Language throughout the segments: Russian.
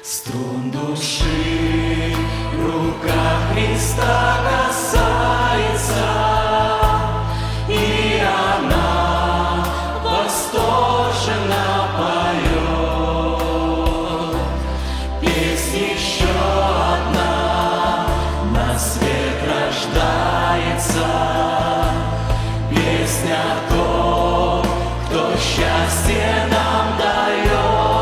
Струн души рука Христа касается, и она восторженно поет. Песнь еще одна на свет рождается, песня о том, кто счастье нам дает.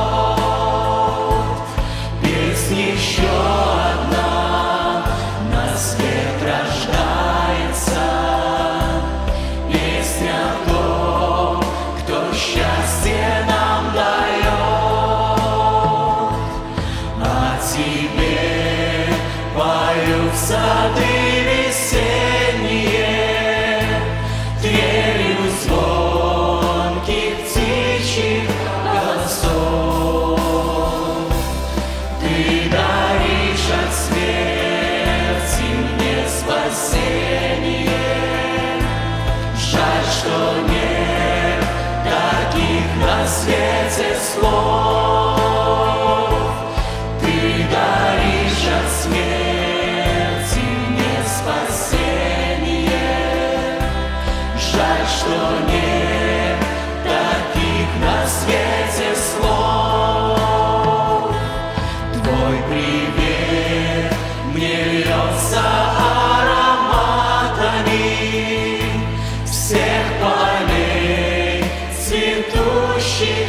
Еще одна на свет рождается, песня о том, кто счастье нам дает. О тебе поют сады весенние, трелью звонких птичьих голосов. Ты даришь от смерти мне спасение. Жаль, что нет таких на свете слов. Ты даришь от смерти мне спасение. Жаль, что нет таких на свете слов. Твой привет мне льется ароматами всех полей цветущих